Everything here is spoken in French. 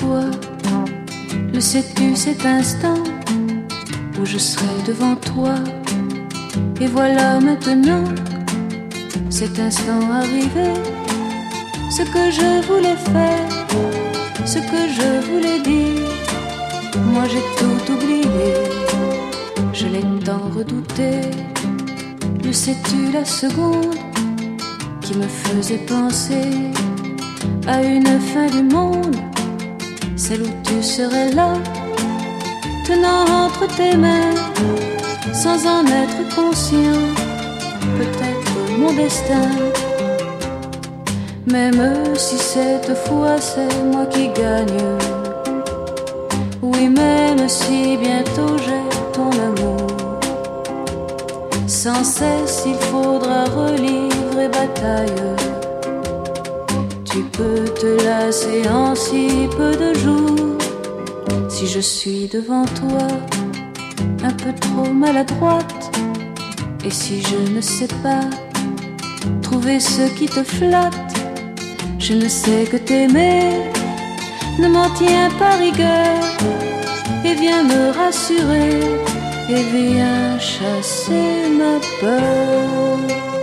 toi. Le sais-tu cet instant où je serai devant toi? Et voilà maintenant cet instant arrivé. Ce que je voulais faire, ce que je voulais dire, moi j'ai tout oublié, je l'ai tant redouté. Le sais-tu la seconde qui me faisait penser à une fin du monde, celle où tu serais là, tenant entre tes mains, sans en être conscient, peut-être mon destin. Même si cette fois c'est moi qui gagne, oui, même si bientôt j'ai ton amour, sans cesse il faudra relivrer bataille. Tu peux te lasser en si peu de jours, si je suis devant toi un peu trop maladroite, et si je ne sais pas trouver ce qui te flatte. Je ne sais que t'aimer, ne m'en tiens pas rigueur, et viens me rassurer, et viens chasser ma peur.